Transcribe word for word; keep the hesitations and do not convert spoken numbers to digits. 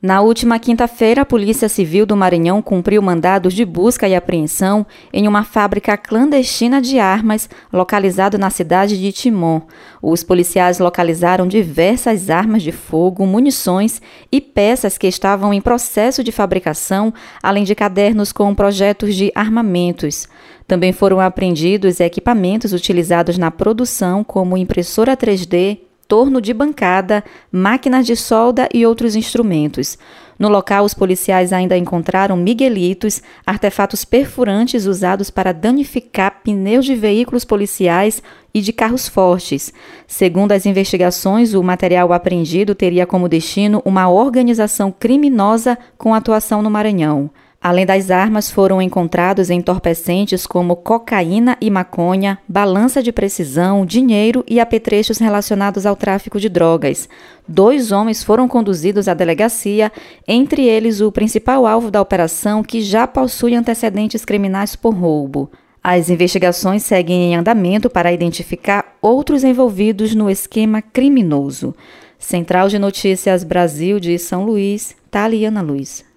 Na última quinta-feira, a Polícia Civil do Maranhão cumpriu mandados de busca e apreensão em uma fábrica clandestina de armas localizada na cidade de Timon. Os policiais localizaram diversas armas de fogo, munições e peças que estavam em processo de fabricação, além de cadernos com projetos de armamentos. Também foram apreendidos equipamentos utilizados na produção, como impressora três D, torno de bancada, máquinas de solda e outros instrumentos. No local, os policiais ainda encontraram miguelitos, artefatos perfurantes usados para danificar pneus de veículos policiais e de carros fortes. Segundo as investigações, o material apreendido teria como destino uma organização criminosa com atuação no Maranhão. Além das armas, foram encontrados entorpecentes como cocaína e maconha, balança de precisão, dinheiro e apetrechos relacionados ao tráfico de drogas. Dois homens foram conduzidos à delegacia, entre eles o principal alvo da operação, que já possui antecedentes criminais por roubo. As investigações seguem em andamento para identificar outros envolvidos no esquema criminoso. Central de Notícias Brasil de São Luís, Taliana Luz.